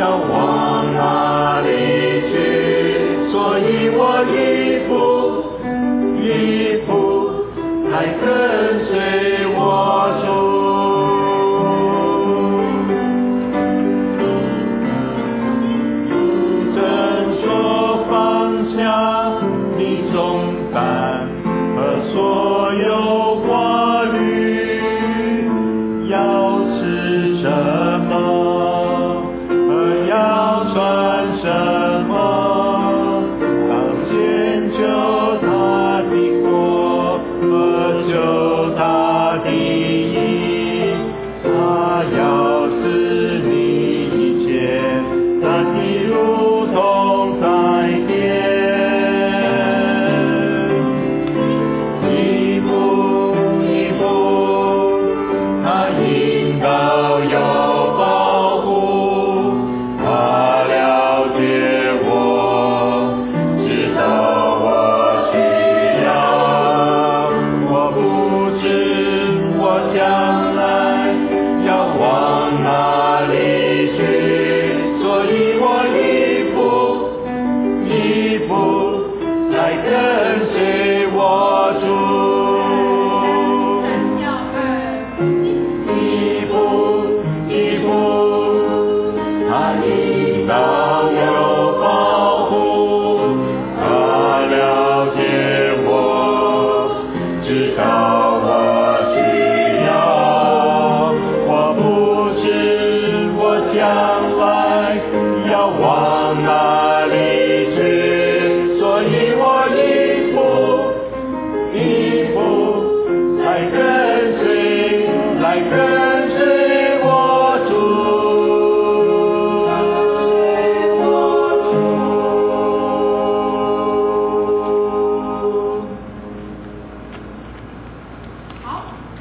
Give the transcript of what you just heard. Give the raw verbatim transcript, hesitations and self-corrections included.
要往哪里去？所以我一步一步来跟随我主。真说放下你重担和所有挂虑，要吃什么和要穿什么，当先求他的国和求他的义，他要赐你一切，他的路同在天。一步一步他引导又保护，他了解我，知道我需要。我不知我将来要往哪里去，所以我一步一步来跟随我主。一步一步他引导又保护，他了解我，知道我需要。我不知我将来要往